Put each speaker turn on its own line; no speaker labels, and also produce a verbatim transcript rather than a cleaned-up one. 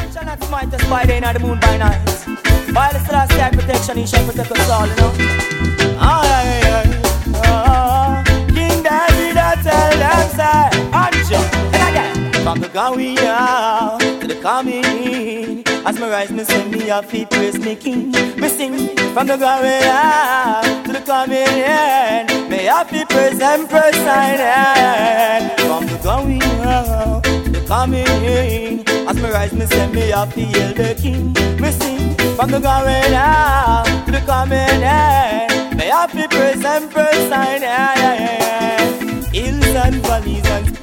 shall not smite us by day nor the moon by night. While the celestial protection, he shall protect us all, you know. Aye, aye, aye. Oh, King David, I tell them, say, Anjo, and again. From the going out to the coming in, as my rise, me sing me a feet, praise me King. Me sing from the going out to the coming in. May I be praise and praise sign. From the going out to the coming in, as me rise, me sing me a feel the King. Me sing from the going out to the coming in. May I be praise and praise sign. Hills and valleys and